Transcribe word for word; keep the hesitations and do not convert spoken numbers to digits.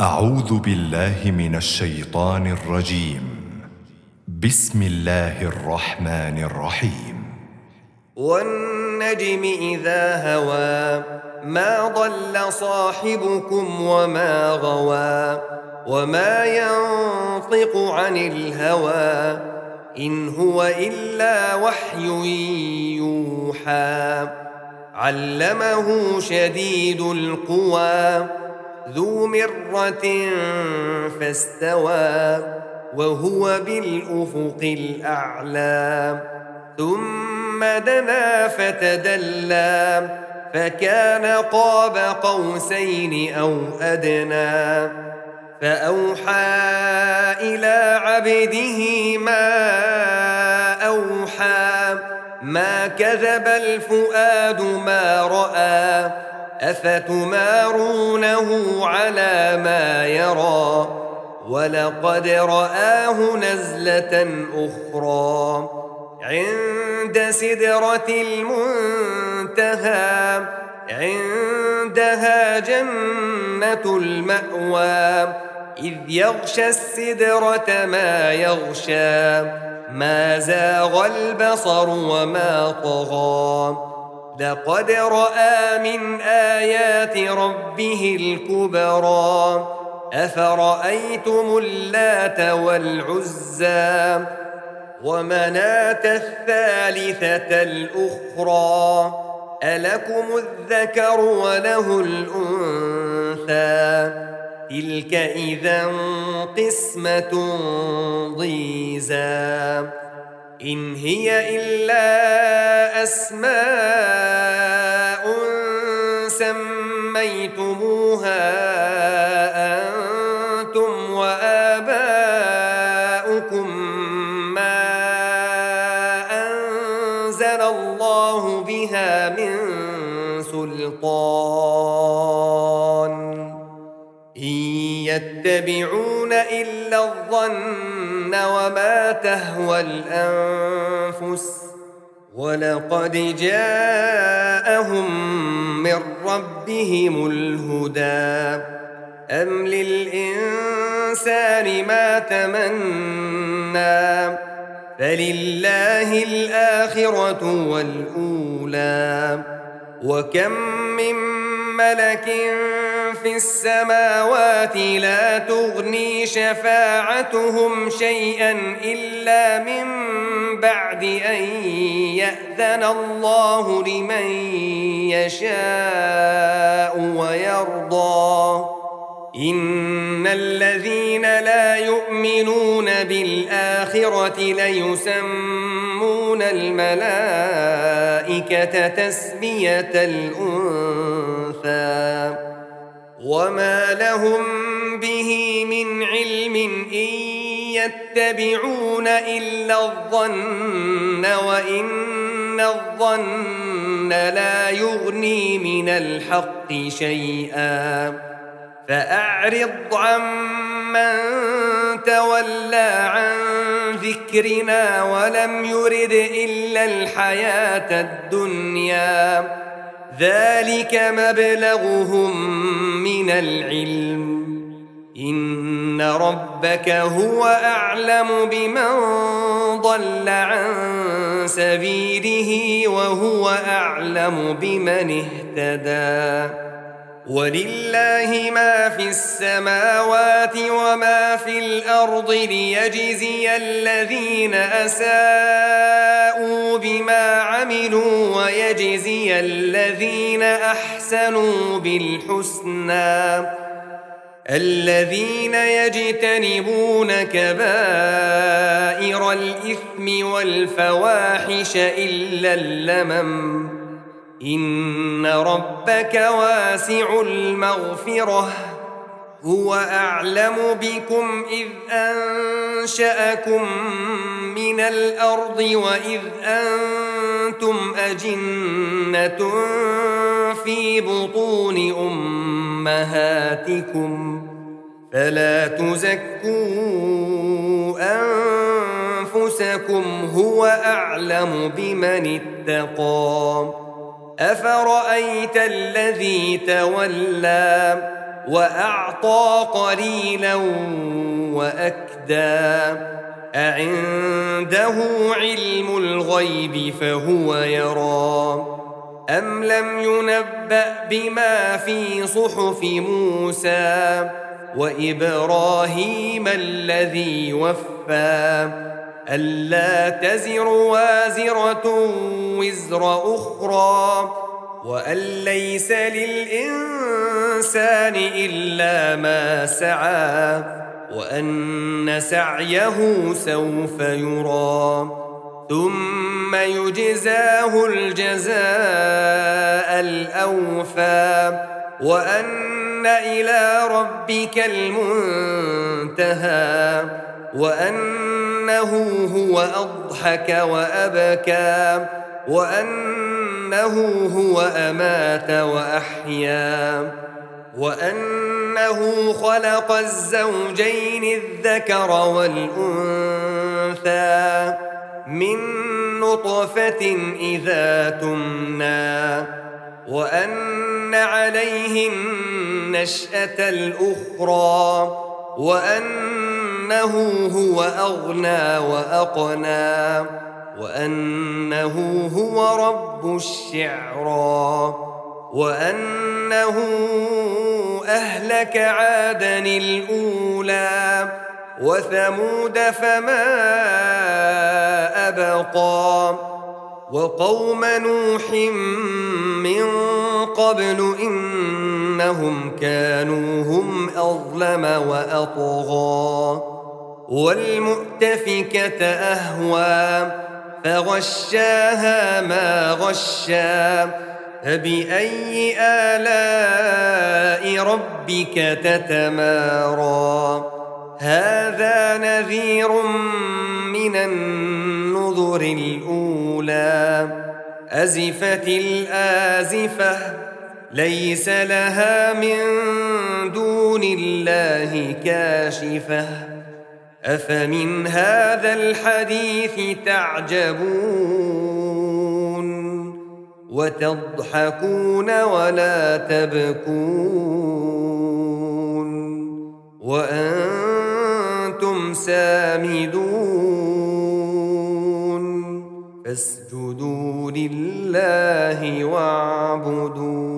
أعوذ بالله من الشيطان الرجيم. بسم الله الرحمن الرحيم. والنجم إذا هوى ما ضل صاحبكم وما غوى وما ينطق عن الهوى إن هو إلا وحي يوحى علمه شديد القوى ذو مرة فاستوى وهو بالأفق الأعلى ثم دنا فتدلى فكان قاب قوسين أو أدنى فأوحى إلى عبده ما أوحى ما كذب الفؤاد ما رأى أفتمارونه على ما يرى ولقد رآه نزلة أخرى عند سدرة المنتهى عندها جنة المأوى إذ يغشى السدرة ما يغشى ما زاغ البصر وما طغى لقد رأى من آيات ربه الكبرى أفرأيتم اللات والعزى ومناة الثالثة الأخرى ألكم الذكر وله الأنثى تلك إذا قسمة ضيزى إن هي إلا أسماء سميتموها أنتم وآباؤكم ما أنزل الله بها من سلطان إن يتبعون إلا الظن وما تهوى الأنفس ولقد جاءهم من ربهم الهدى أم للإنسان ما تمنى فلله الآخرة والأولى وكم من ملك في السماوات لا تغني شفاعتهم شيئا إلا من بعد أن يأذن الله لمن يشاء ويرضى إن الذين لا يؤمنون بالآخرة ليسمون الملائكة تسمية الأنثى وما لهم به من علم إن يتبعون إلا الظن وإن الظن لا يغني من الحق شيئا فأعرض عمن تولى عن ذكرنا ولم يرد إلا الحياة الدنيا ذلك مبلغهم من العلم إن ربك هو أعلم بمن ضل عن سبيله وهو أعلم بمن اهتدى ولله ما في السماوات وما في الأرض ليجزي الذين أساءوا بما عملوا ويجزي الذين أحسنوا بالحسنى الذين يجتنبون كبائر الإثم والفواحش إلا اللمم إن ربك واسع المغفرة هو أعلم بكم إذ أنشأكم من الأرض وإذ أنتم أجنة في بطون أمهاتكم فلا تزكوا أنفسكم هو أعلم بمن اتقى أفرأيت الذي تولى وأعطى قليلا وأكدى أعنده علم الغيب فهو يرى أم لم ينبأ بما في صحف موسى وإبراهيم الذي وفى ألا تزر وازرة وزر أخرى وأن ليس للإنسان إلا ما سعى وأن سعيه سوف يرى ثم يجزاه الجزاء الأوفى وأن إلى ربك المنتهى وأنه هو أضحك وأبكى وأنه هو أمات وأحيا وأنه خلق الزوجين الذكر والأنثى من نطفة إذا تمنى وأن عليه النشأة الأخرى وأنه هو أغنى وأقنى وأنه هو رب الشعرى وأنه أهلك عادا الأولى وثمود فما أبقى وقوم نوح من قبل إنهم كانوا هم أظلم وأطغى والمؤتفكة أهوى فغشاها ما غشى فبأي آلاء ربك تتمارى هذا نذير من النذر الأولى أزفت الآزفة ليس لها من دون الله كاشفة أفمن هذا الحديث تعجبون وتضحكون ولا تبكون وأنتم سامدون فاسجدوا لله واعبدوا